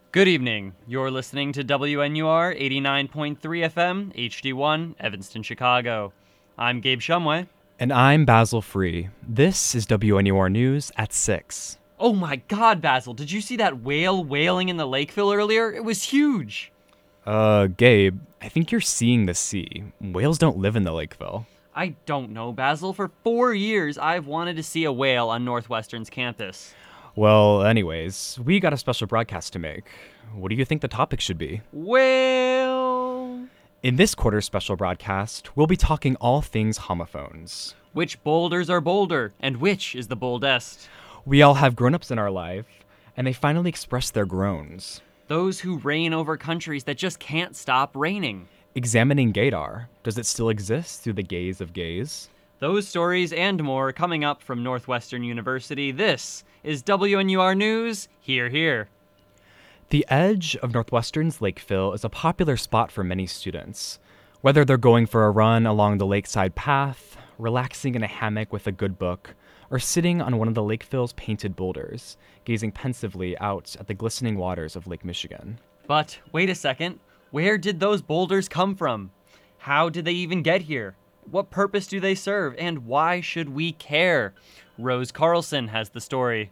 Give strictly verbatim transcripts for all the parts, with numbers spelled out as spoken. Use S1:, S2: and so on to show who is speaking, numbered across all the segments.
S1: Good evening. You're listening to W N U R eighty-nine point three F M, H D one, Evanston, Chicago. I'm Gabe Shumway.
S2: And I'm Basil Free. This is W N U R News at six.
S1: Oh my god, Basil, did you see that whale wailing in the Lakeville earlier? It was huge.
S2: Uh, Gabe, I think you're seeing the sea. Whales don't live in the Lakeville.
S1: I don't know, Basil. For four years, I've wanted to see a whale on Northwestern's campus.
S2: Well, anyways, we got a special broadcast to make. What do you think the topic should be?
S1: Well...
S2: In this quarter's special broadcast, we'll be talking all things homophones.
S1: Which boulders are bolder, and which is the boldest?
S2: We all have grown-ups in our life, and they finally express their groans.
S1: Those who reign over countries that just can't stop reigning.
S2: Examining gaydar. Does it still exist through the gaze of gays?
S1: Those stories and more coming up from Northwestern University. This is W N U R News. Hear, hear.
S2: The edge of Northwestern's Lakeville is a popular spot for many students. Whether they're going for a run along the lakeside path, relaxing in a hammock with a good book, or sitting on one of the Lakeville's painted boulders, gazing pensively out at the glistening waters of Lake Michigan.
S1: But wait a second. Where did those boulders come from? How did they even get here? What purpose do they serve, and why should we care? Rose Carlson has the story.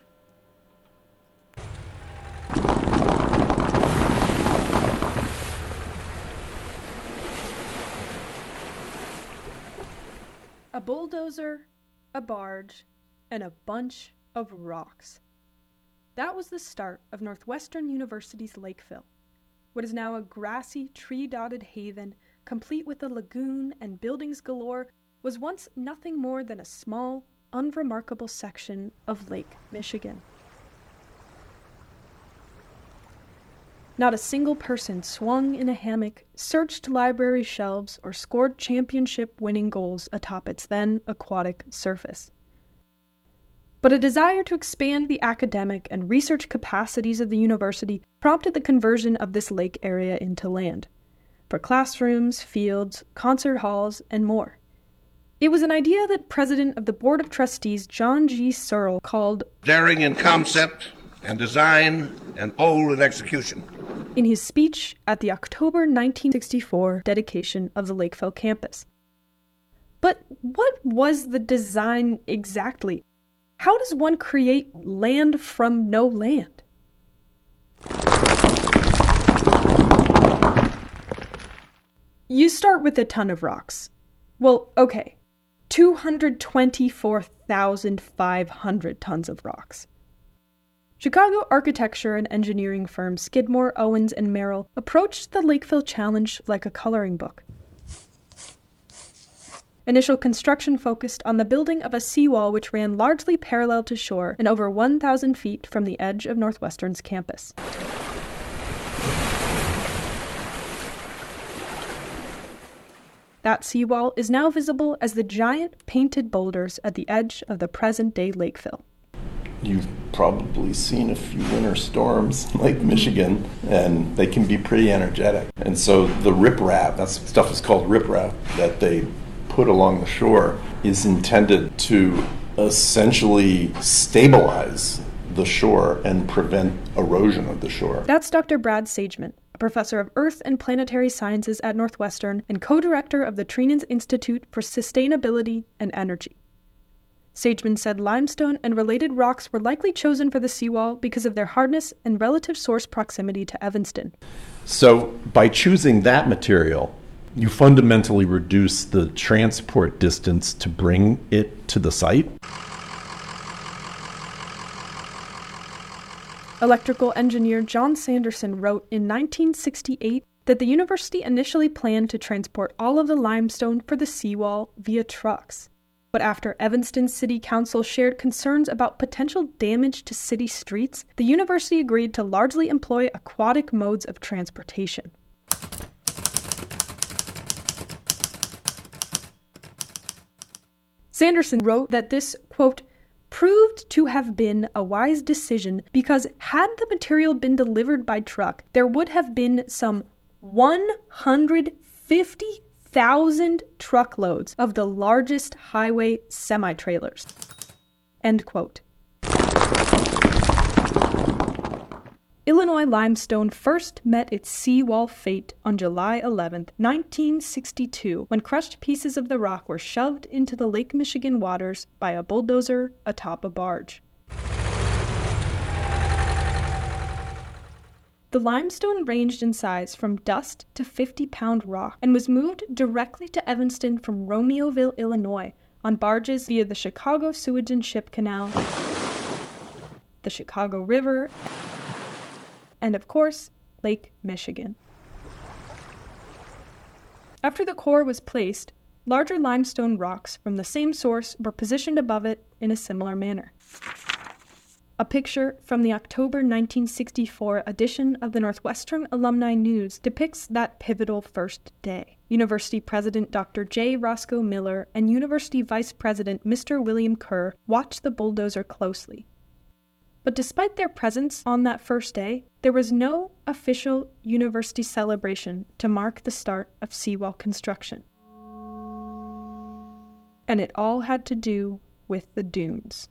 S3: A bulldozer, a barge, and a bunch of rocks. That was the start of Northwestern University's Lakeville. What is now a grassy, tree-dotted haven, complete with a lagoon and buildings galore, was once nothing more than a small, unremarkable section of Lake Michigan. Not a single person swung in a hammock, searched library shelves, or scored championship-winning goals atop its then aquatic surface. But a desire to expand the academic and research capacities of the university prompted the conversion of this lake area into land, for classrooms, fields, concert halls, and more. It was an idea that President of the Board of Trustees John G. Searle called
S4: daring in concept and design and bold in execution,
S3: in his speech at the October nineteen sixty-four dedication of the Lakeville campus. But what was the design exactly? How does one create land from no land? You start with a ton of rocks. Well, okay, two hundred twenty-four thousand five hundred tons of rocks. Chicago architecture and engineering firm Skidmore, Owens, and Merrill approached the Lakeville Challenge like a coloring book. Initial construction focused on the building of a seawall which ran largely parallel to shore and over one thousand feet from the edge of Northwestern's campus. That seawall is now visible as the giant painted boulders at the edge of the present-day Lakeville.
S5: You've probably seen a few winter storms in Lake Michigan, and they can be pretty energetic. And so the riprap, that stuff is called riprap, that they put along the shore, is intended to essentially stabilize the shore and prevent erosion of the shore.
S3: That's Doctor Brad Sageman, a professor of Earth and Planetary Sciences at Northwestern and co-director of the Treenans Institute for Sustainability and Energy. Sageman said limestone and related rocks were likely chosen for the seawall because of their hardness and relative source proximity to Evanston.
S5: So by choosing that material, you fundamentally reduce the transport distance to bring it to the site.
S3: Electrical engineer John Sanderson wrote in nineteen sixty-eight that the university initially planned to transport all of the limestone for the seawall via trucks. But after Evanston City Council shared concerns about potential damage to city streets, the university agreed to largely employ aquatic modes of transportation. Sanderson wrote that this, quote, proved to have been a wise decision because had the material been delivered by truck, there would have been some one hundred fifty thousand truckloads of the largest highway semi-trailers. End quote. Illinois limestone first met its seawall fate on July eleventh, nineteen sixty-two, when crushed pieces of the rock were shoved into the Lake Michigan waters by a bulldozer atop a barge. The limestone ranged in size from dust to fifty-pound rock and was moved directly to Evanston from Romeoville, Illinois, on barges via the Chicago Sewage and Ship Canal, the Chicago River, and of course, Lake Michigan. After the core was placed, larger limestone rocks from the same source were positioned above it in a similar manner. A picture from the October nineteen sixty-four edition of the Northwestern Alumni News depicts that pivotal first day. University President Doctor J. Roscoe Miller and University Vice President Mister William Kerr watched the bulldozer closely. But despite their presence on that first day, there was no official university celebration to mark the start of seawall construction. And it all had to do with the dunes.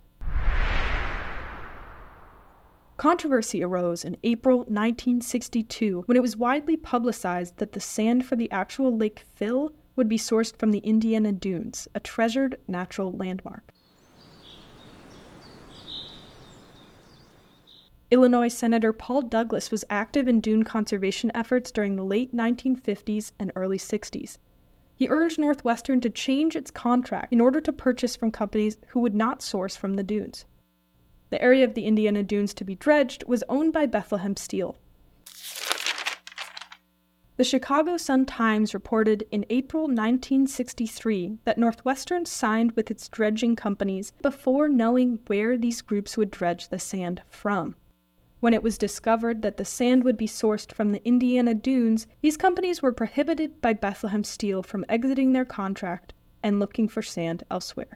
S3: Controversy arose in April nineteen sixty-two when it was widely publicized that the sand for the actual Lake fill would be sourced from the Indiana Dunes, a treasured natural landmark. Illinois Senator Paul Douglas was active in dune conservation efforts during the late nineteen fifties and early sixties. He urged Northwestern to change its contract in order to purchase from companies who would not source from the dunes. The area of the Indiana Dunes to be dredged was owned by Bethlehem Steel. The Chicago Sun-Times reported in April nineteen sixty-three that Northwestern signed with its dredging companies before knowing where these groups would dredge the sand from. When it was discovered that the sand would be sourced from the Indiana Dunes, these companies were prohibited by Bethlehem Steel from exiting their contract and looking for sand elsewhere.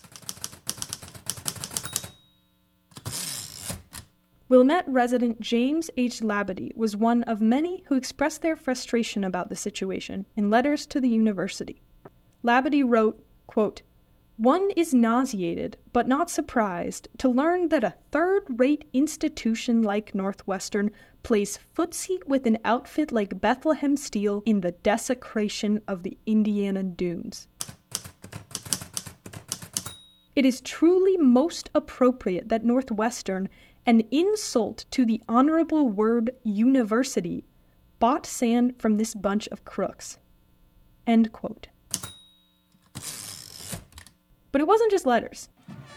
S3: Wilmette resident James H. Labadie was one of many who expressed their frustration about the situation in letters to the university. Labadie wrote, quote, "One is nauseated, but not surprised, to learn that a third-rate institution like Northwestern plays footsie with an outfit like Bethlehem Steel in the desecration of the Indiana Dunes. It is truly most appropriate that Northwestern, an insult to the honorable word university, bought sand from this bunch of crooks." End quote. But it wasn't just letters.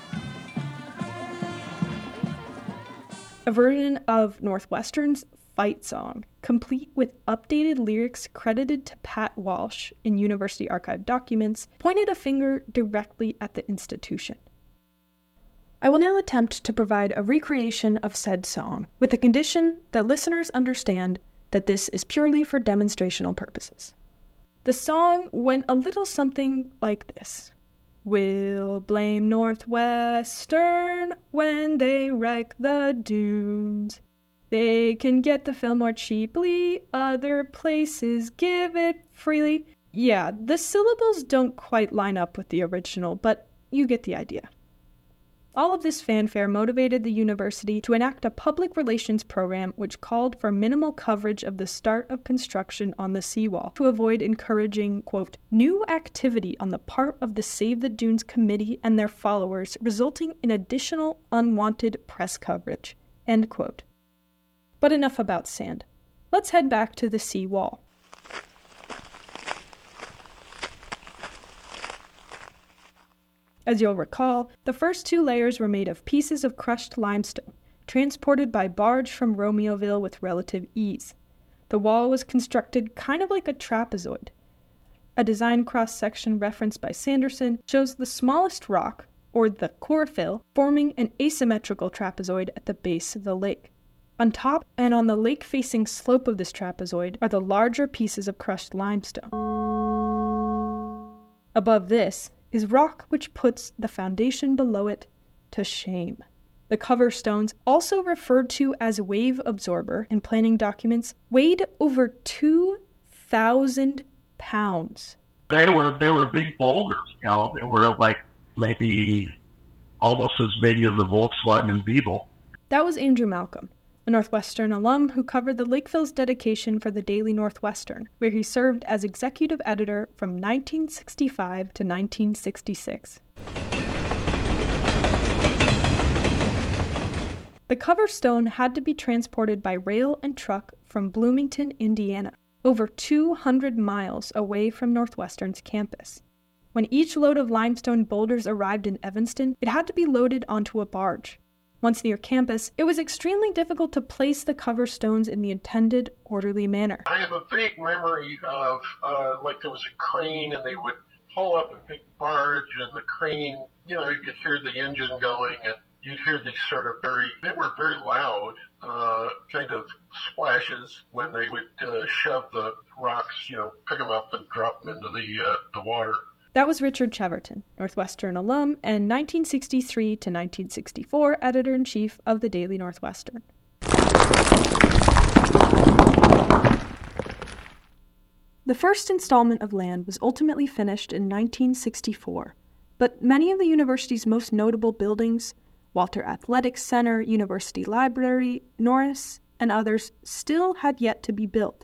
S3: A version of Northwestern's fight song, complete with updated lyrics credited to Pat Walsh in University Archive documents, pointed a finger directly at the institution. I will now attempt to provide a recreation of said song, with the condition that listeners understand that this is purely for demonstrational purposes. The song went a little something like this. We'll blame Northwestern when they wreck the dunes. They can get the fill more cheaply, other places give it freely. Yeah, the syllables don't quite line up with the original, but you get the idea. All of this fanfare motivated the university to enact a public relations program which called for minimal coverage of the start of construction on the seawall to avoid encouraging, quote, new activity on the part of the Save the Dunes committee and their followers, resulting in additional unwanted press coverage, end quote. But enough about sand. Let's head back to the seawall. As you'll recall, the first two layers were made of pieces of crushed limestone, transported by barge from Romeoville with relative ease. The wall was constructed kind of like a trapezoid. A design cross-section referenced by Sanderson shows the smallest rock, or the core fill, forming an asymmetrical trapezoid at the base of the lake. On top and on the lake-facing slope of this trapezoid are the larger pieces of crushed limestone. Above this is rock which puts the foundation below it to shame. The cover stones, also referred to as wave absorber in planning documents, weighed over two thousand pounds.
S6: They were they were big boulders, you know. They were like maybe almost as big as the Volkswagen Beetle.
S3: That was Andrew Malcolm, a Northwestern alum who covered the Lakeville's dedication for the Daily Northwestern, where he served as executive editor from nineteen sixty-five to nineteen sixty-six. The cover stone had to be transported by rail and truck from Bloomington, Indiana, over two hundred miles away from Northwestern's campus. When each load of limestone boulders arrived in Evanston, it had to be loaded onto a barge. Once near campus, it was extremely difficult to place the cover stones in the intended, orderly manner.
S7: I have a vague memory of, uh, like there was a crane and they would pull up a big barge and the crane, you know, you could hear the engine going and you'd hear these sort of very, they were very loud, uh, kind of splashes when they would uh, shove the rocks, you know, pick them up and drop them into the, uh, the water.
S3: That was Richard Cheverton, Northwestern alum and nineteen sixty-three to nineteen sixty-four editor-in-chief of the Daily Northwestern. The first installment of Land was ultimately finished in nineteen sixty-four, but many of the university's most notable buildings, Walter Athletics Center, University Library, Norris, and others, still had yet to be built.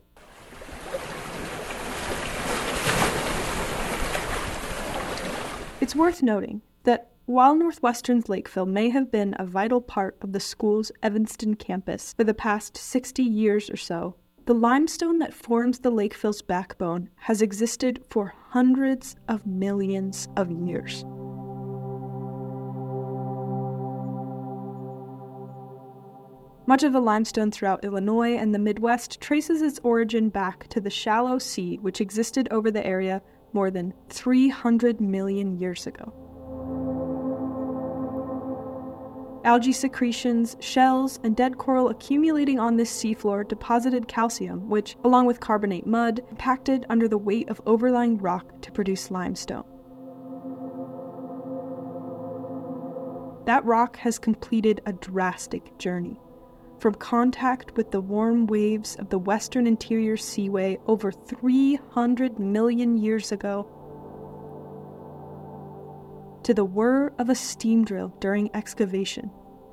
S3: It's worth noting that while Northwestern's Lakeville may have been a vital part of the school's Evanston campus for the past sixty years or so, the limestone that forms the Lakeville's backbone has existed for hundreds of millions of years. Much of the limestone throughout Illinois and the Midwest traces its origin back to the shallow sea which existed over the area more than three hundred million years ago. Algae secretions, shells, and dead coral accumulating on this seafloor deposited calcium, which, along with carbonate mud, compacted under the weight of overlying rock to produce limestone. That rock has completed a drastic journey, from contact with the warm waves of the western interior seaway over three hundred million years ago to the whir of a steam drill during excavation,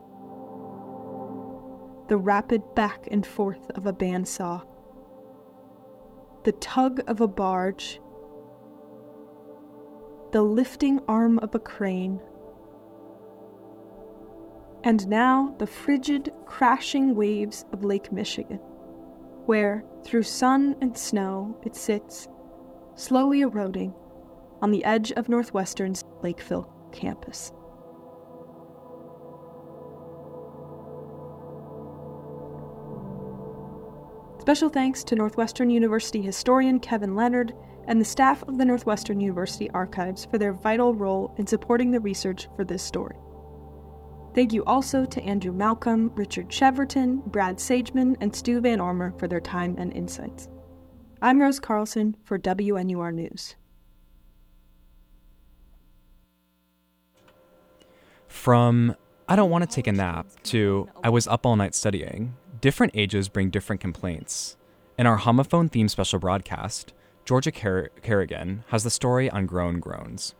S3: the rapid back and forth of a bandsaw, the tug of a barge, the lifting arm of a crane, and now the frigid, crashing waves of Lake Michigan, where, through sun and snow, it sits, slowly eroding, on the edge of Northwestern's Lakeville campus. Special thanks to Northwestern University historian Kevin Leonard and the staff of the Northwestern University Archives for their vital role in supporting the research for this story. Thank you also to Andrew Malcolm, Richard Cheverton, Brad Sageman, and Stu Van Ormer for their time and insights. I'm Rose Carlson for W N U R News.
S2: From I don't want to take a nap to I was up all night studying, different ages bring different complaints. In our homophone theme special broadcast, Georgia Car- Kerrigan has the story on Grown Groans.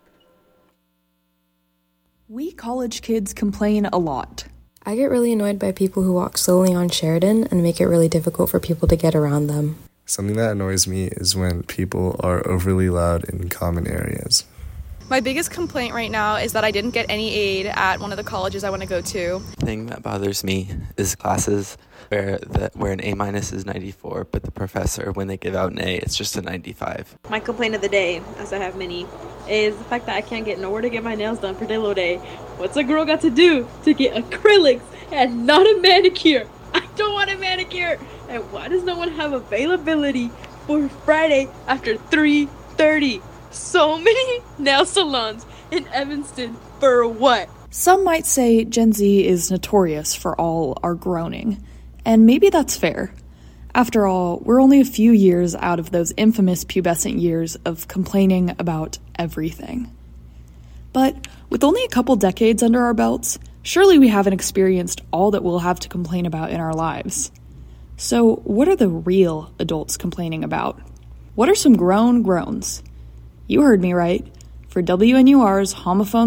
S8: We college kids complain a lot.
S9: I get really annoyed by people who walk slowly on Sheridan and make it really difficult for people to get around them.
S10: Something that annoys me is when people are overly loud in common areas.
S11: My biggest complaint right now is that I didn't get any aid at one of the colleges I want to go to.
S12: The thing that bothers me is classes where the, where an A minus is ninety-four, but the professor, when they give out an A, it's just a ninety-five.
S13: My complaint of the day, as I have many, is the fact that I can't get nowhere to get my nails done for Dillo Day. What's a girl got to do to get acrylics and not a manicure? I don't want a manicure. And why does no one have availability for Friday after three thirty? So many nail salons in Evanston for what?
S8: Some might say Gen Z is notorious for all our groaning, and maybe that's fair. After all, we're only a few years out of those infamous pubescent years of complaining about everything. But with only a couple decades under our belts, surely we haven't experienced all that we'll have to complain about in our lives. So what are the real adults complaining about? What are some grown groans? You heard me right. For W N U R's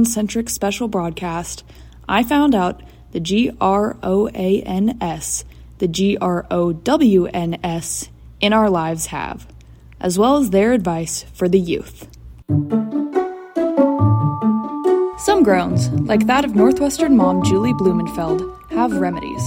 S8: homophone-centric special broadcast, I found out the G R O A N S the G R O W N S, in our lives have, as well as their advice for the youth. Some groans, like that of Northwestern mom Julie Blumenfeld, have remedies.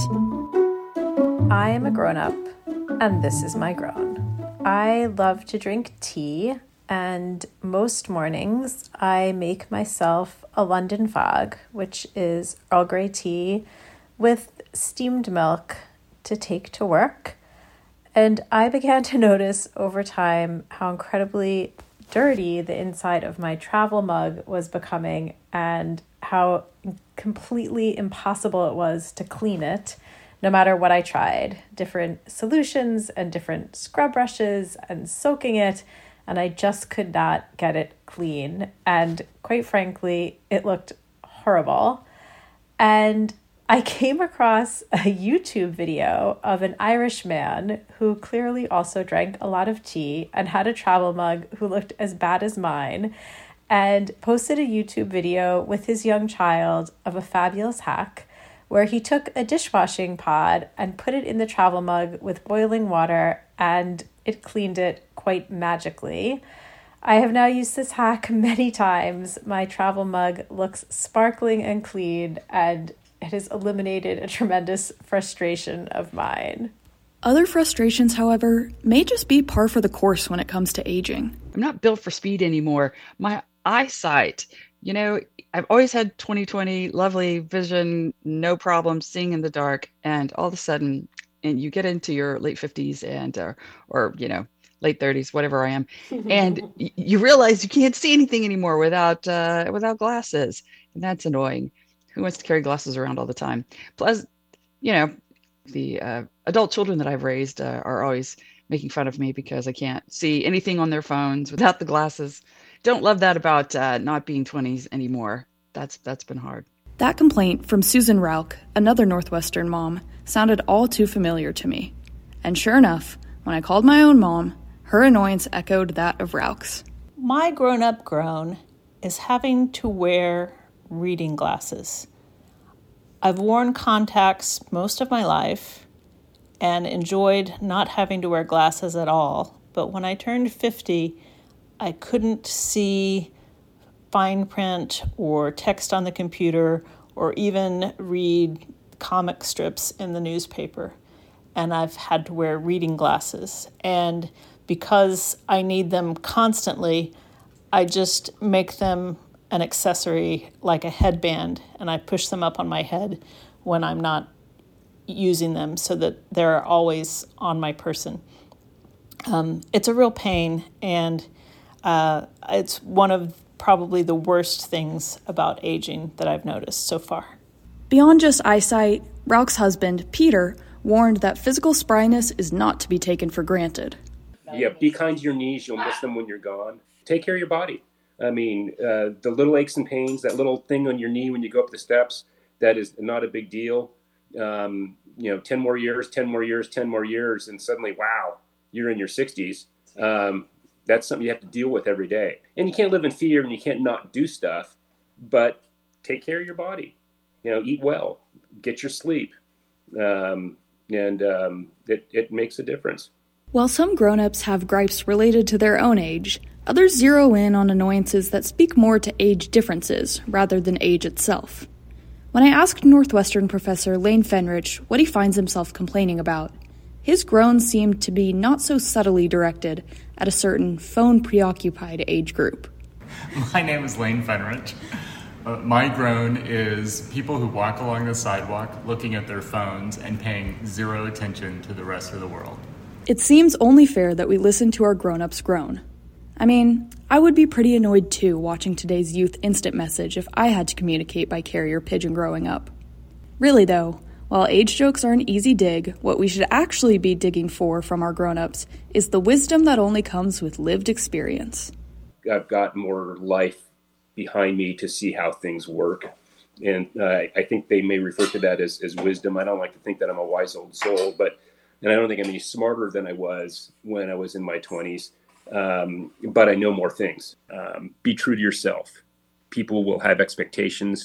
S14: I am a grown-up, and this is my groan. I love to drink tea, and most mornings I make myself a London Fog, which is Earl Grey tea with steamed milk to take to work. And I began to notice over time how incredibly dirty the inside of my travel mug was becoming and how completely impossible it was to clean it, no matter what I tried. Different solutions and different scrub brushes and soaking it, and I just could not get it clean. And quite frankly, it looked horrible. And I came across a YouTube video of an Irish man who clearly also drank a lot of tea and had a travel mug who looked as bad as mine, and posted a YouTube video with his young child of a fabulous hack where he took a dishwashing pod and put it in the travel mug with boiling water, and it cleaned it quite magically. I have now used this hack many times. My travel mug looks sparkling and clean, and it has eliminated a tremendous frustration of mine.
S8: Other frustrations, however, may just be par for the course when it comes to aging.
S15: I'm not built for speed anymore. My eyesight, you know, I've always had twenty twenty, lovely vision, no problem seeing in the dark. And all of a sudden, and you get into your late fifties and, uh, or, you know, late thirties, whatever I am, and y- you realize you can't see anything anymore without, uh, without glasses. And that's annoying. Who wants to carry glasses around all the time? Plus, you know, the uh, adult children that I've raised uh, are always making fun of me because I can't see anything on their phones without the glasses. Don't love that about uh, not being twenties anymore. That's that's been hard.
S8: That complaint from Susan Rauch, another Northwestern mom, sounded all too familiar to me. And sure enough, when I called my own mom, her annoyance echoed that of Rauch's.
S16: My grown-up groan is having to wear reading glasses. I've worn contacts most of my life and enjoyed not having to wear glasses at all. But when I turned fifty, I couldn't see fine print or text on the computer or even read comic strips in the newspaper. And I've had to wear reading glasses. And because I need them constantly, I just make them an accessory like a headband, and I push them up on my head when I'm not using them so that they're always on my person. Um, it's a real pain, and uh, it's one of probably the worst things about aging that I've noticed so far.
S8: Beyond just eyesight, Rauch's husband, Peter, warned that physical spryness is not to be taken for granted.
S17: Yeah, be kind to your knees. You'll miss them when you're gone. Take care of your body. I mean, uh, the little aches and pains, that little thing on your knee when you go up the steps, that is not a big deal. Um, you know, ten more years, ten more years, ten more years, and suddenly, wow, you're in your sixties. Um, that's something you have to deal with every day. And you can't live in fear, and you can't not do stuff, but take care of your body. You know, eat well, get your sleep, um, and um, it, it makes a difference.
S8: While some grown-ups have gripes related to their own age, others zero in on annoyances that speak more to age differences rather than age itself. When I asked Northwestern professor Lane Fenrich what he finds himself complaining about, his groans seemed to be not so subtly directed at a certain phone-preoccupied age group.
S18: My name is Lane Fenrich. Uh, my groan is people who walk along the sidewalk looking at their phones and paying zero attention to the rest of the world.
S8: It seems only fair that we listen to our grown-ups groan. I mean, I would be pretty annoyed too watching today's youth instant message if I had to communicate by carrier pigeon growing up. Really though, while age jokes are an easy dig, what we should actually be digging for from our grown-ups is the wisdom that only comes with lived experience.
S17: I've got more life behind me to see how things work. And uh, I think they may refer to that as, as wisdom. I don't like to think that I'm a wise old soul, but and I don't think I'm any smarter than I was when I was in my twenties. Um, but I know more things. Um, be true to yourself. People will have expectations.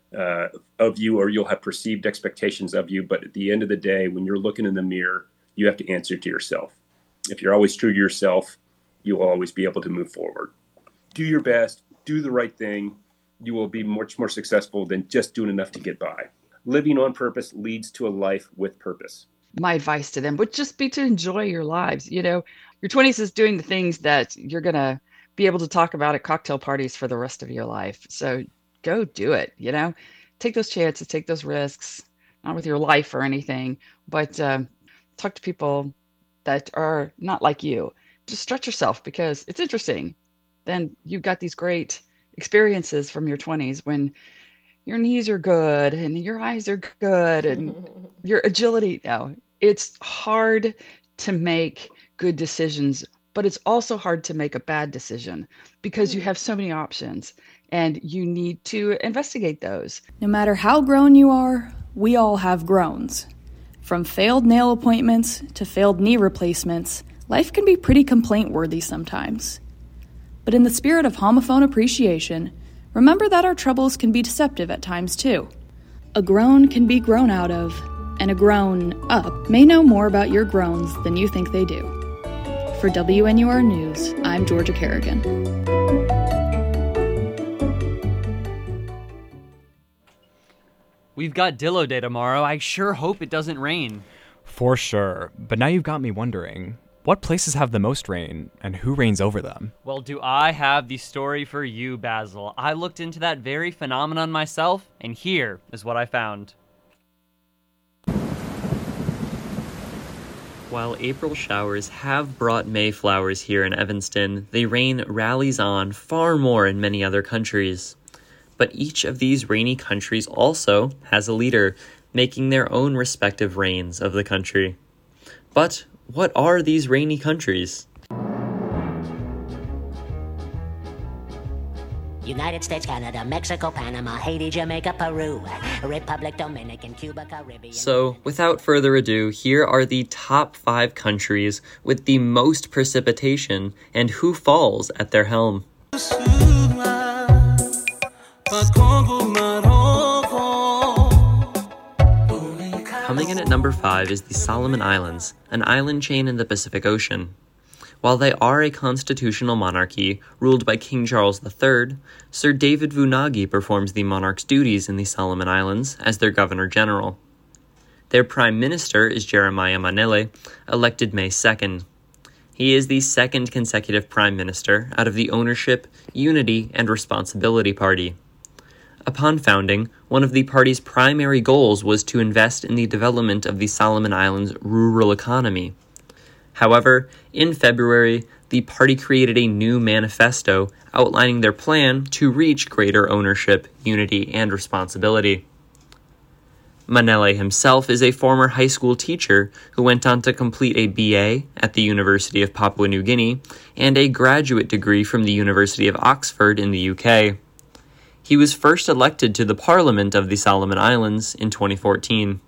S17: uh, of you, or you'll have perceived expectations of you. But at the end of the day, when you're looking in the mirror, you have to answer to yourself. If you're always true to yourself, you will always be able to move forward. Do your best, do the right thing. You will be much more successful than just doing enough to get by. Living on purpose leads to a life with purpose.
S15: My advice to them would just be to enjoy your lives. You know, your twenties is doing the things that you're going to be able to talk about at cocktail parties for the rest of your life. So go do it, you know, take those chances, take those risks, not with your life or anything, but um, talk to people that are not like you. Just stretch yourself, because it's interesting. Then you've got these great experiences from your twenties when your knees are good and your eyes are good and your agility. Now, it's hard to make good decisions, but it's also hard to make a bad decision because you have so many options and you need to investigate those.
S8: No matter how grown you are, we all have groans. From failed nail appointments to failed knee replacements, life can be pretty complaint-worthy sometimes. But in the spirit of homophone appreciation, remember that our troubles can be deceptive at times too. A groan can be grown out of, and a grown up may know more about your groans than you think they do. For W N U R News, I'm Georgia Kerrigan.
S1: We've got Dillo Day tomorrow. I sure hope it doesn't rain.
S2: For sure. But now you've got me wondering, what places have the most rain, and who reigns over them?
S1: Well, do I have the story for you, Basil. I looked into that very phenomenon myself, and here is what I found. While April showers have brought May flowers here in Evanston, the rain rallies on far more in many other countries. But each of these rainy countries also has a leader, making their own respective reigns of the country. But what are these rainy countries?
S19: United States, Canada, Mexico, Panama, Haiti, Jamaica, Peru, Republic, Dominican, Cuba, Caribbean...
S1: So, without further ado, here are the top five countries with the most precipitation and who falls at their helm. Coming in at number five is the Solomon Islands, an island chain in the Pacific Ocean. While they are a constitutional monarchy ruled by King Charles the Third, Sir David Vunagi performs the monarch's duties in the Solomon Islands as their governor-general. Their prime minister is Jeremiah Manele, elected May second. He is the second consecutive prime minister out of the Ownership, Unity, and Responsibility Party. Upon founding, one of the party's primary goals was to invest in the development of the Solomon Islands' rural economy. However, in February, the party created a new manifesto outlining their plan to reach greater ownership, unity, and responsibility. Manele himself is a former high school teacher who went on to complete a B A at the University of Papua New Guinea and a graduate degree from the University of Oxford in the U K. He was first elected to the Parliament of the Solomon Islands in twenty fourteen.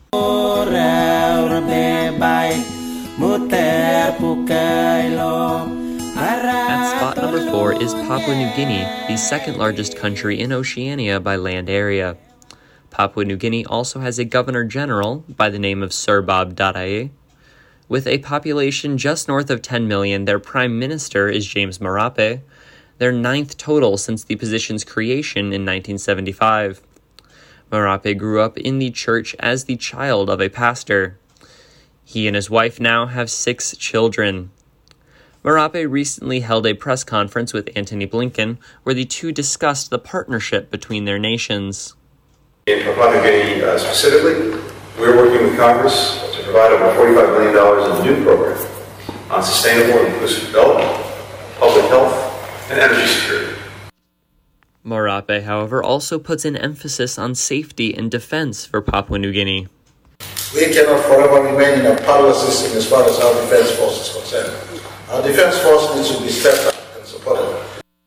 S1: At spot number four is Papua New Guinea, the second largest country in Oceania by land area. Papua New Guinea also has a governor-general by the name of Sir Bob Dadae. With a population just north of ten million, their prime minister is James Marape, their ninth total since the position's creation in nineteen seventy-five. Marape grew up in the church as the child of a pastor. He and his wife now have six children. Marape recently held a press conference with Antony Blinken, where the two discussed the partnership between their nations.
S20: In Papua New Guinea uh, specifically, we're working with Congress to provide over forty-five million dollars in a new program on sustainable and inclusive development, public health, and energy security.
S1: Marape, however, also puts an emphasis on safety and defense for Papua New Guinea.
S21: We cannot forever remain in a powerless system as far as our defense force is concerned. Our defense force needs to be stepped up and supported.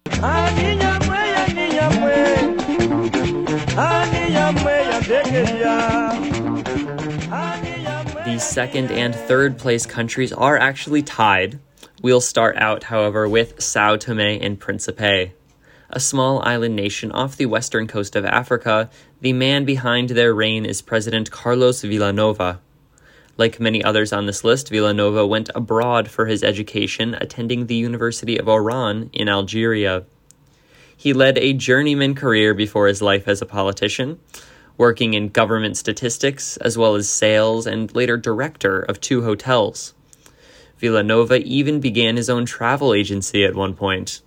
S1: The second and third place countries are actually tied. We'll start out, however, with Sao Tome and Principe. A small island nation off the western coast of Africa, The man behind their reign is President Carlos Villanova. Like many others on this list, Villanova went abroad for his education, attending the University of Oran in Algeria. He led a journeyman career before his life as a politician, working in government statistics, as well as sales, and later director of two hotels. Villanova even began his own travel agency at one point.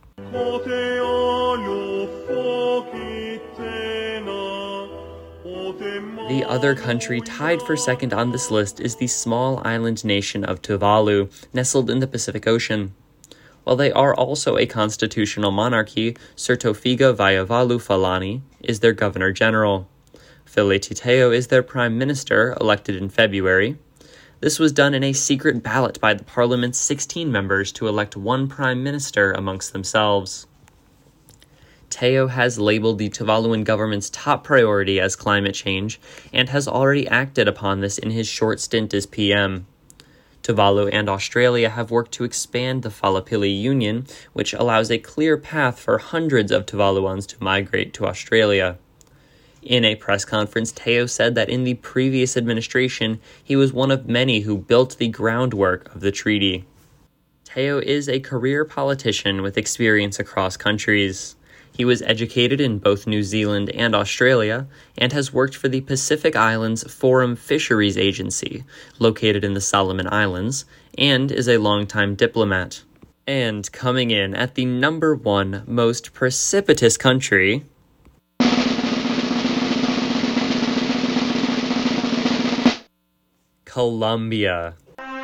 S1: The other country tied for second on this list is the small island nation of Tuvalu, nestled in the Pacific Ocean. While they are also a constitutional monarchy, Sir Tofiga Vayavalu Falani is their governor-general. Fili Titeo is their prime minister, elected in February. This was done in a secret ballot by the parliament's sixteen members to elect one prime minister amongst themselves. Teo has labeled the Tuvaluan government's top priority as climate change and has already acted upon this in his short stint as P M. Tuvalu and Australia have worked to expand the Falapili Union, which allows a clear path for hundreds of Tuvaluans to migrate to Australia. In a press conference, Teo said that in the previous administration, he was one of many who built the groundwork of the treaty. Teo is a career politician with experience across countries. He was educated in both New Zealand and Australia, and has worked for the Pacific Islands Forum Fisheries Agency, located in the Solomon Islands, and is a longtime diplomat. And coming in at the number one most precipitous country, Colombia.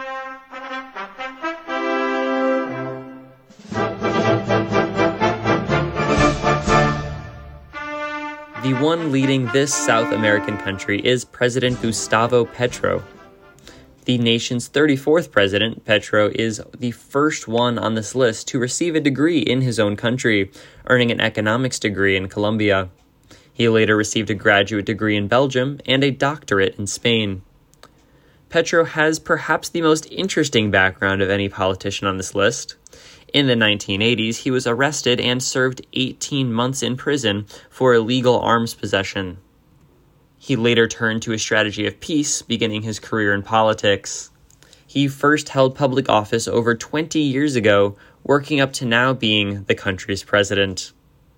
S1: The one leading this South American country is President Gustavo Petro. The nation's thirty-fourth president, Petro is the first one on this list to receive a degree in his own country, earning an economics degree in Colombia. He later received a graduate degree in Belgium and a doctorate in Spain. Petro has perhaps the most interesting background of any politician on this list. In the nineteen eighties, he was arrested and served eighteen months in prison for illegal arms possession. He later turned to a strategy of peace, beginning his career in politics. He first held public office over twenty years ago, working up to now being the country's president.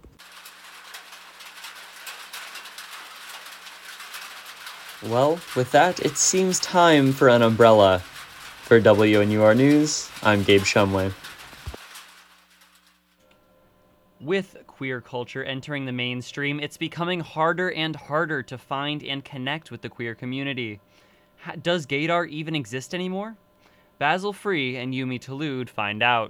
S1: Well, with that, it seems time for an umbrella. For W N U R News, I'm Gabe Shumway. With queer culture entering the mainstream, it's becoming harder and harder to find and connect with the queer community. Does gaydar even exist anymore? Basil Free and Yumi Talood find out.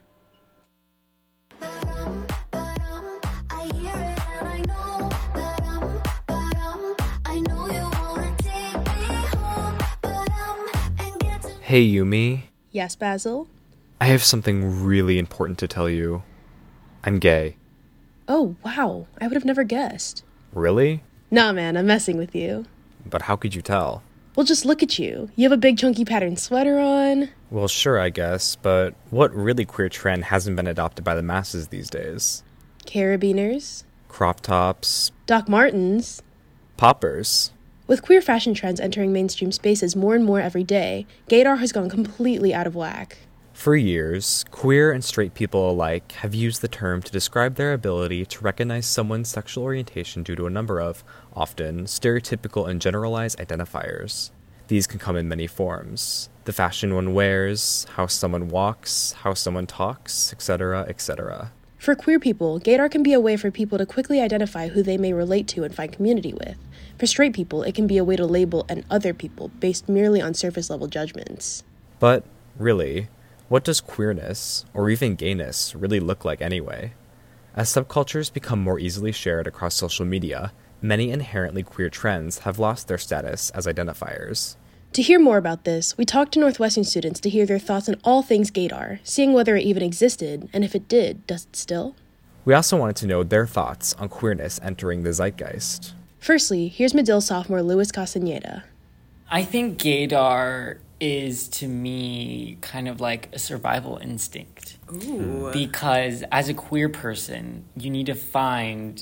S2: Hey Yumi.
S4: Yes, Basil?
S2: I have something really important to tell you. I'm gay.
S4: Oh, wow. I would have never guessed.
S2: Really?
S4: Nah, man, I'm messing with you.
S2: But how could you tell?
S4: Well, just look at you. You have a big chunky patterned sweater on.
S2: Well, sure, I guess, but what really queer trend hasn't been adopted by the masses these days?
S4: Carabiners.
S2: Crop tops.
S4: Doc Martens.
S2: Poppers.
S4: With queer fashion trends entering mainstream spaces more and more every day, gaydar has gone completely out of whack.
S2: For years, queer and straight people alike have used the term to describe their ability to recognize someone's sexual orientation due to a number of, often, stereotypical and generalized identifiers. These can come in many forms. The fashion one wears, how someone walks, how someone talks, et cetera, et cetera.
S4: For queer people, gaydar can be a way for people to quickly identify who they may relate to and find community with. For straight people, it can be a way to label an other people based merely on surface-level judgments.
S2: But, really, what does queerness, or even gayness, really look like anyway? As subcultures become more easily shared across social media, many inherently queer trends have lost their status as identifiers.
S4: To hear more about this, we talked to Northwestern students to hear their thoughts on all things gaydar, seeing whether it even existed, and if it did, does it still?
S2: We also wanted to know their thoughts on queerness entering the zeitgeist.
S4: Firstly, here's Medill sophomore Luis Castaneda.
S22: I think gaydar is, to me, kind of like a survival instinct.
S4: Ooh.
S22: Because as a queer person, you need to find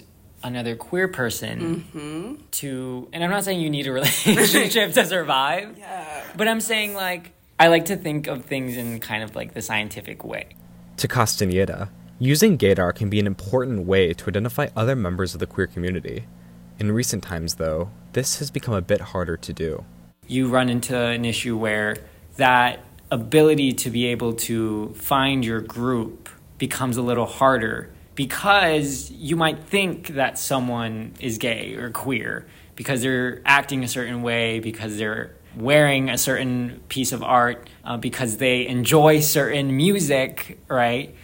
S22: another queer person
S5: Mm-hmm.
S22: to, and I'm not saying you need a relationship to survive,
S5: Yeah.
S22: but I'm saying, like, I like to think of things in kind of like the scientific way.
S2: To Castañeda, using gaydar can be an important way to identify other members of the queer community. In recent times, though, this has become a bit harder to do.
S22: You run into an issue where that ability to be able to find your group becomes a little harder because you might think that someone is gay or queer because they're acting a certain way, because they're wearing a certain piece of art, uh, because they enjoy certain music, right?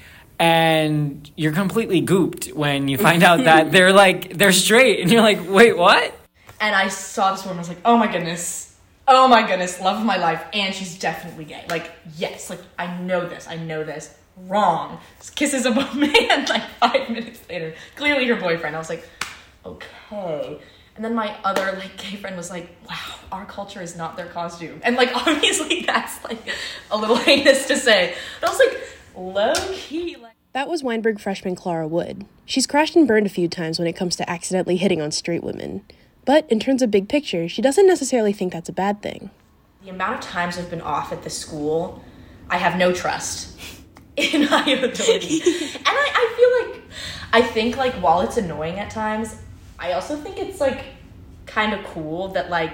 S22: And you're completely gooped when you find out that they're like, they're straight, and you're like, wait, what?
S5: And I saw this woman, I was like, oh my goodness, oh my goodness, love of my life, and she's definitely gay. Like, yes, like, I know this, I know this. Wrong. Kisses of a man, like, five minutes later. Clearly her boyfriend. I was like, okay. And then my other, like, gay friend was like, wow, our culture is not their costume. And, like, obviously that's, like, a little heinous to say. But I was like, low-key, like...
S4: That was Weinberg freshman Clara Wood. She's crashed and burned a few times when it comes to accidentally hitting on straight women. But in terms of big picture, she doesn't necessarily think that's a bad thing.
S5: The amount of times I've been off at the school, I have no trust in my ability. And I, I feel like, I think, like, while it's annoying at times, I also think it's, like, kind of cool that, like,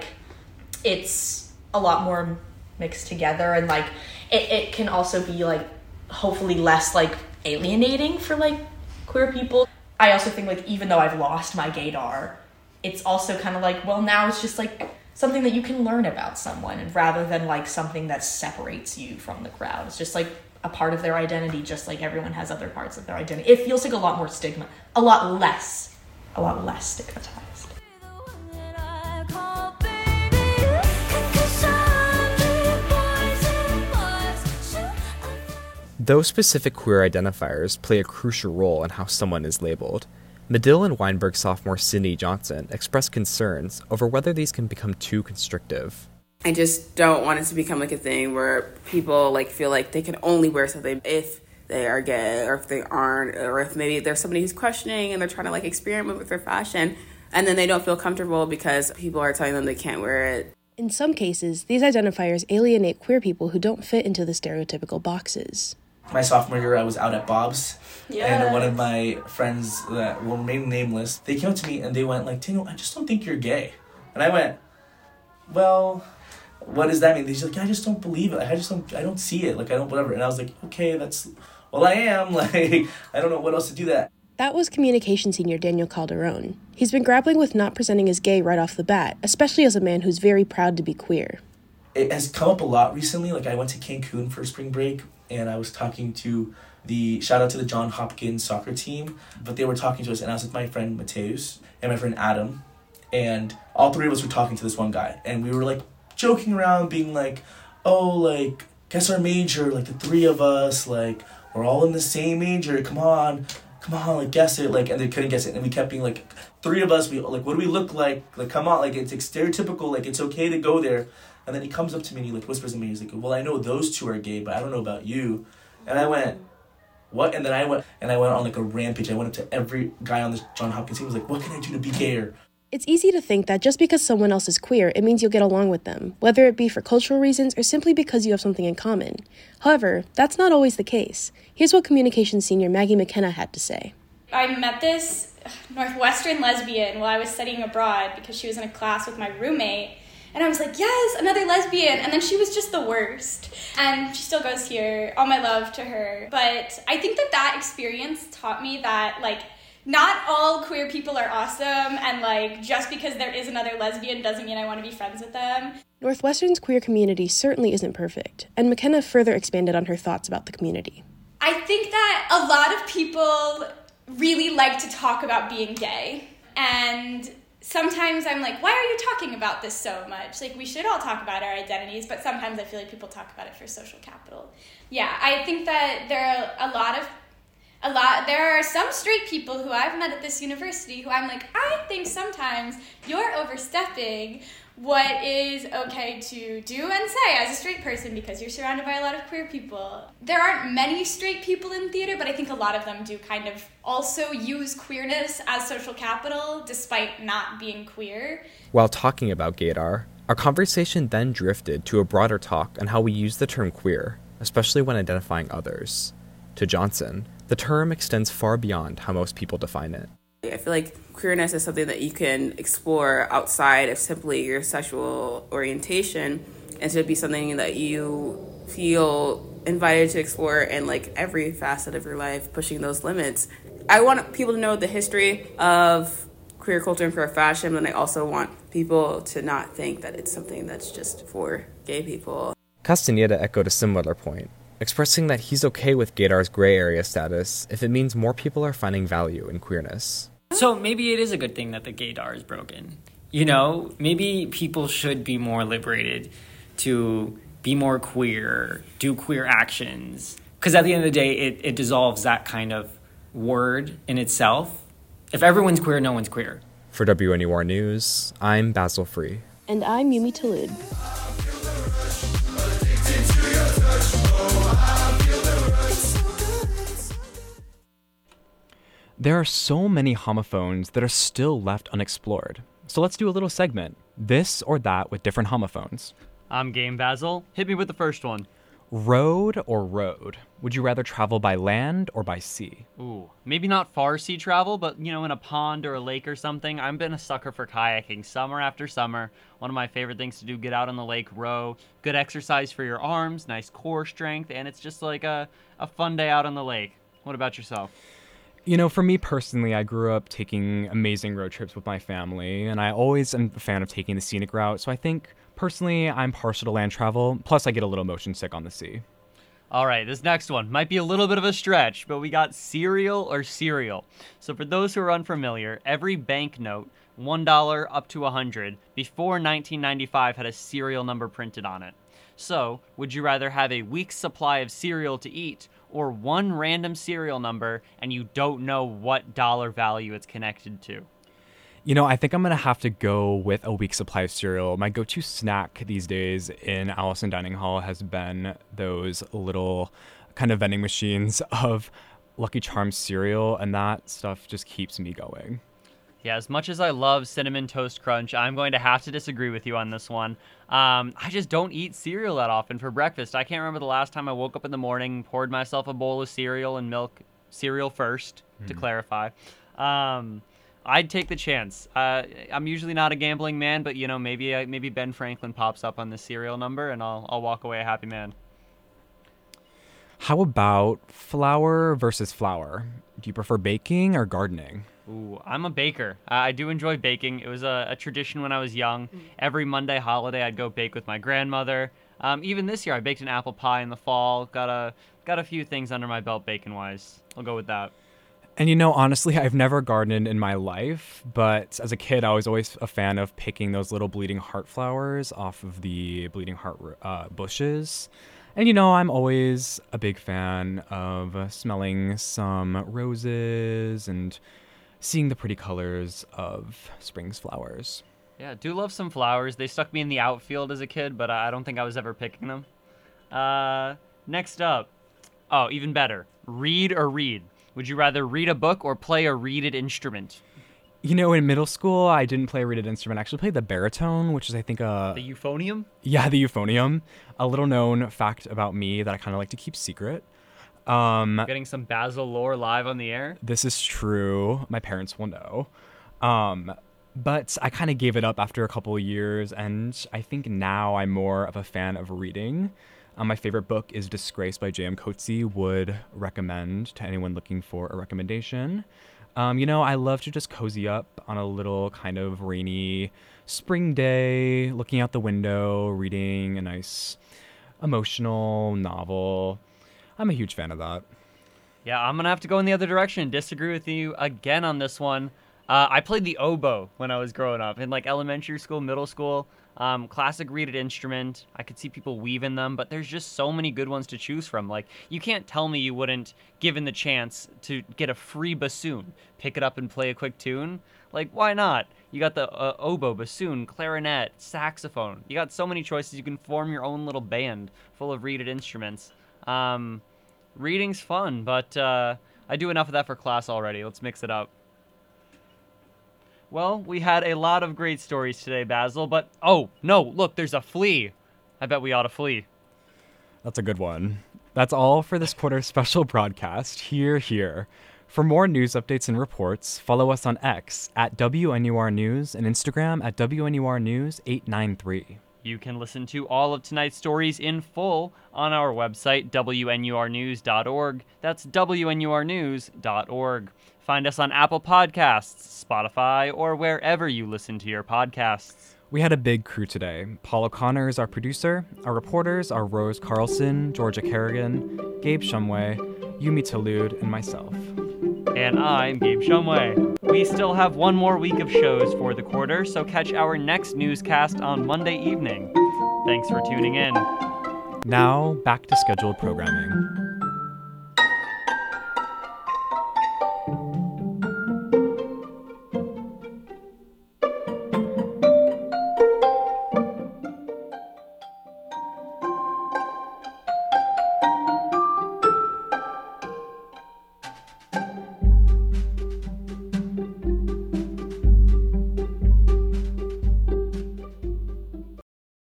S5: it's a lot more mixed together, and, like, it, it can also be, like, hopefully less, like, alienating for, like, queer people. I also think, like, even though I've lost my gaydar, it's also kind of like, well, now it's just, like, something that you can learn about someone, and rather than, like, something that separates you from the crowd. It's just, like, a part of their identity, just like everyone has other parts of their identity. It feels like a lot more stigma, a lot less, a lot less stigmatized.
S2: Though specific queer identifiers play a crucial role in how someone is labeled, Medill and Weinberg sophomore Sydney Johnson expressed concerns over whether these can become too constrictive.
S5: I just don't want it to become like a thing where people like feel like they can only wear something if they are gay, or if they aren't, or if maybe there's somebody who's questioning and they're trying to like experiment with their fashion, and then they don't feel comfortable because people are telling them they can't wear it.
S4: In some cases, these identifiers alienate queer people who don't fit into the stereotypical boxes.
S6: My sophomore year, I was out at Bob's,
S5: Yeah.
S6: and one of my friends that will remain nameless, they came up to me and they went like, Daniel, I just don't think you're gay. And I went, well, what does that mean? They're like, I just don't believe it. I just don't, I don't see it. Like, I don't, whatever. And I was like, okay, that's, well, I am. Like, I don't know what else to do that.
S4: That was communication senior Daniel Calderon. He's been grappling with not presenting as gay right off the bat, especially as a man who's very proud to be queer.
S6: It has come up a lot recently. Like, I went to Cancun for spring break, and I was talking to the, shout out to the John Hopkins soccer team, but they were talking to us, and I was with my friend Mateus and my friend Adam, and all three of us were talking to this one guy, and we were, like, joking around, being like, oh, like, guess our major, like, the three of us, like, we're all in the same major, come on, come on, like, guess it, like, and they couldn't guess it, and we kept being like, three of us, we, like, what do we look like, like, come on, like, it's like, stereotypical, like, it's okay to go there. And then he comes up to me and he like whispers in me, he's like, well, I know those two are gay, but I don't know about you. And I went, what? And then I went and I went on like a rampage. I went up to every guy on the John Hopkins team, was like, what can I do to be gayer?
S4: It's easy to think that just because someone else is queer, it means you'll get along with them, whether it be for cultural reasons or simply because you have something in common. However, that's not always the case. Here's what communications senior Maggie McKenna had to say.
S23: I met this Northwestern lesbian while I was studying abroad because she was in a class with my roommate. And I was like, yes, another lesbian. And then she was just the worst. And she still goes here. All my love to her. But I think that that experience taught me that, like, not all queer people are awesome. And, like, just because there is another lesbian doesn't mean I want to be friends with them.
S4: Northwestern's queer community certainly isn't perfect. And McKenna further expanded on her thoughts about the community.
S23: I think that a lot of people really like to talk about being gay. And sometimes I'm like, why are you talking about this so much? Like, we should all talk about our identities, but sometimes I feel like people talk about it for social capital. Yeah, I think that there are a lot of A lot. There are some straight people who I've met at this university who I'm like, I think sometimes you're overstepping what is okay to do and say as a straight person because you're surrounded by a lot of queer people. There aren't many straight people in theater, but I think a lot of them do kind of also use queerness as social capital despite not being queer.
S2: While talking about gaydar, our conversation then drifted to a broader talk on how we use the term queer, especially when identifying others. To Johnson, the term extends far beyond how most people define it.
S3: I feel like queerness is something that you can explore outside of simply your sexual orientation, and should be something that you feel invited to explore in like every facet of your life, pushing those limits. I want people to know the history of queer culture and queer fashion, and I also want people to not think that it's something that's just for gay people.
S2: Castaneda echoed a similar point, expressing that he's okay with gaydar's gray area status if it means more people are finding value in queerness.
S22: So maybe it is a good thing that the gaydar is broken. You know, maybe people should be more liberated to be more queer, do queer actions. Because at the end of the day, it, it dissolves that kind of word in itself. If everyone's queer, no one's queer.
S2: For W N U R News, I'm Basil Free.
S4: And I'm Yumi Talud.
S2: There are so many homophones that are still left unexplored. So let's do a little segment, this or that with different homophones.
S7: I'm game, Basil. Hit me with the first one.
S2: Road or road? Would you rather travel by land or by sea?
S7: Ooh, maybe not far sea travel, but, you know, in a pond or a lake or something. I've been a sucker for kayaking summer after summer. One of my favorite things to do, get out on the lake, row. Good exercise for your arms, nice core strength, and it's just like a, a fun day out on the lake. What about yourself?
S2: You know, for me personally, I grew up taking amazing road trips with my family, and I always am a fan of taking the scenic route, so I think, personally, I'm partial to land travel, plus I get a little motion sick on the sea.
S7: All right, this next one might be a little bit of a stretch, but we got cereal or cereal. So for those who are unfamiliar, every banknote, one dollar up to one hundred, before nineteen ninety-five had a serial number printed on it. So, would you rather have a week's supply of cereal to eat, or one random serial number and you don't know what dollar value it's connected to?
S2: You know, I think I'm going to have to go with a week's supply of cereal. My go-to snack these days in Allison Dining Hall has been those little kind of vending machines of Lucky Charms cereal, and that stuff just keeps me going.
S7: Yeah, as much as I love Cinnamon Toast Crunch, I'm going to have to disagree with you on this one. Um, I just don't eat cereal that often for breakfast. I can't remember the last time I woke up in the morning, poured myself a bowl of cereal and milk, cereal first, mm. to clarify. Um, I'd take the chance. Uh, I'm usually not a gambling man, but, you know, maybe uh, maybe Ben Franklin pops up on the serial number and I'll I'll walk away a happy man.
S2: How about flour versus flour? Do you prefer baking or gardening?
S7: Ooh, I'm a baker. Uh, I do enjoy baking. It was a, a tradition when I was young. Every Monday holiday, I'd go bake with my grandmother. Um, even this year, I baked an apple pie in the fall. Got a got a few things under my belt bacon-wise. I'll go with that.
S2: And you know, honestly, I've never gardened in my life, but as a kid, I was always a fan of picking those little bleeding heart flowers off of the bleeding heart uh, bushes. And you know, I'm always a big fan of smelling some roses and seeing the pretty colors of spring's flowers.
S7: Yeah, do love some flowers. They stuck me in the outfield as a kid, but I don't think I was ever picking them. Uh, next up. Oh, even better. Read or read? Would you rather read a book or play a reeded instrument?
S2: You know, in middle school, I didn't play a reeded instrument. I actually played the baritone, which is, I think, a...
S7: The euphonium?
S2: Yeah, the euphonium. A little known fact about me that I kind of like to keep secret. Um,
S7: Getting some Basil lore live on the air?
S2: This is true. My parents will know. Um, but I kind of gave it up after a couple of years, and I think now I'm more of a fan of reading. Um, my favorite book is Disgrace by J M Coetzee. Would recommend to anyone looking for a recommendation. Um, you know, I love to just cozy up on a little kind of rainy spring day, looking out the window, reading a nice emotional novel. I'm a huge fan of that.
S7: Yeah, I'm going to have to go in the other direction and disagree with you again on this one. Uh, I played the oboe when I was growing up in like elementary school, middle school. Um, classic reeded instrument. I could see people weaving them, but there's just so many good ones to choose from. Like, you can't tell me you wouldn't, given the chance to get a free bassoon, pick it up and play a quick tune. Like, why not? You got the uh, oboe, bassoon, clarinet, saxophone. You got so many choices. You can form your own little band full of reeded instruments. Um, reading's fun, but uh, I do enough of that for class already. Let's mix it up. Well, we had a lot of great stories today, Basil, but oh, no, look, there's a flea. I bet we ought to flee.
S2: That's a good one. That's all for this quarter's special broadcast, Here, Here. For more news updates and reports, follow us on X at W N U R News and Instagram at W N U R News eight nine three.
S7: You can listen to all of tonight's stories in full on our website, W N U R news dot org. That's W N U R news dot org. Find us on Apple Podcasts, Spotify, or wherever you listen to your podcasts.
S2: We had a big crew today. Paul O'Connor is our producer. Our reporters are Rose Carlson, Georgia Kerrigan, Gabe Shumway, Yumi Talud, and myself.
S7: And I'm Gabe Shumway. We still have one more week of shows for the quarter, so catch our next newscast on Monday evening. Thanks for tuning in.
S2: Now, back to scheduled programming.